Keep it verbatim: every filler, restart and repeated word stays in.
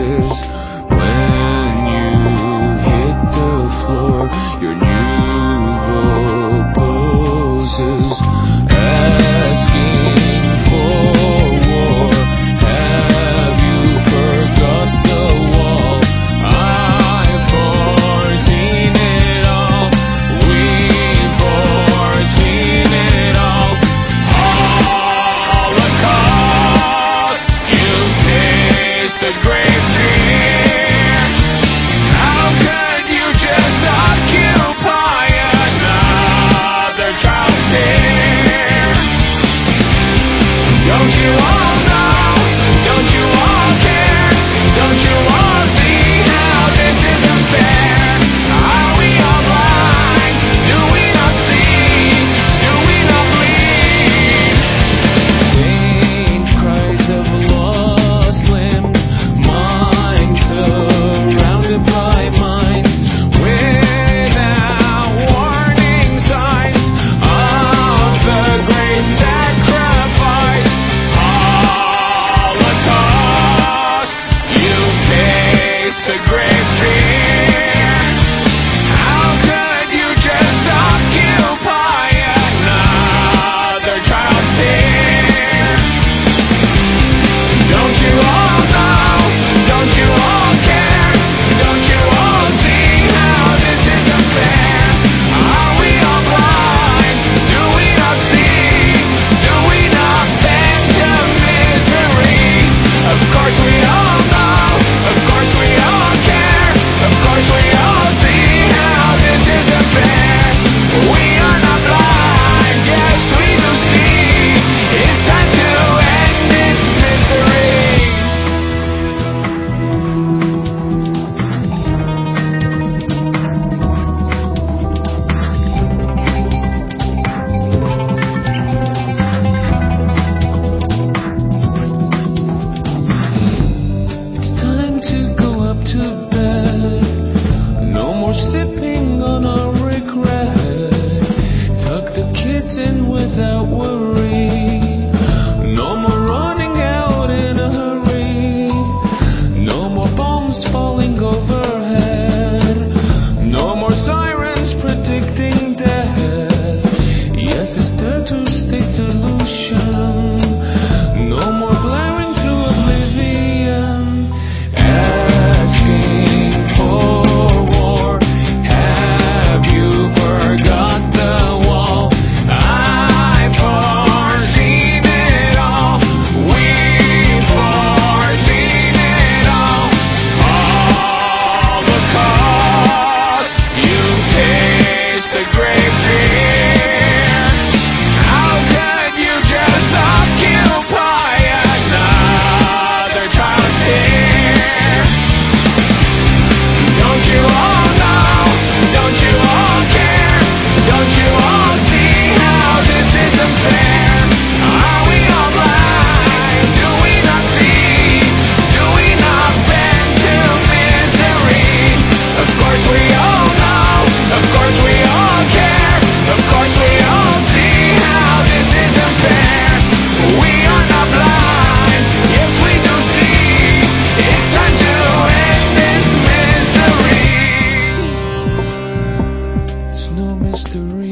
is when you hit the floor. Your new poses, asking for war. Have you forgot the wall? I've foreseen it all. We've foreseen it all. Holocaust, you taste the great fear. How could you just occupy another child's tear? Don't you all know? Don't you all care? Don't you all see how this isn't fair? Are we all blind? Do we not see? Do we not bleed? Faint cries of lost limbs, minds surrounded by minds, without warning signs of the great sacrifice. Holocaust, you taste the great fear. How could you just occupy another child's tear? Don't you all know? Don't you all care? Don't you all see how this isn't fair? Are we all blind? Do we not see? Do we not bend to misery? Of course we all know. Of course we all care. Of course we all see how this isn't fair. We are not blind. Yes, we do see. It's time to end this misery. It's time to go up to bed. No more sipping on our regret. Tuck the kids in without worry. No more running out in a hurry. No more bombs falling overhead. No more sirens predicting death. Yes, it's there to state solution. No more blaring through oblivion, asking for war. Have you forgot the wall? I've foreseen it all. We've foreseen it all. Holocaust, you taste the great fear. How could you just occupy another child's tear? Don't you all know? Don't you all care? Don't you all see how this isn't fair? Are we all blind? Do we not see? Do we not bend to misery? Of course we all know. Of course we all care. Of course we all see how this isn't fair. We are not blind. Yes, we do see. It's time to end this misery. It's no mystery.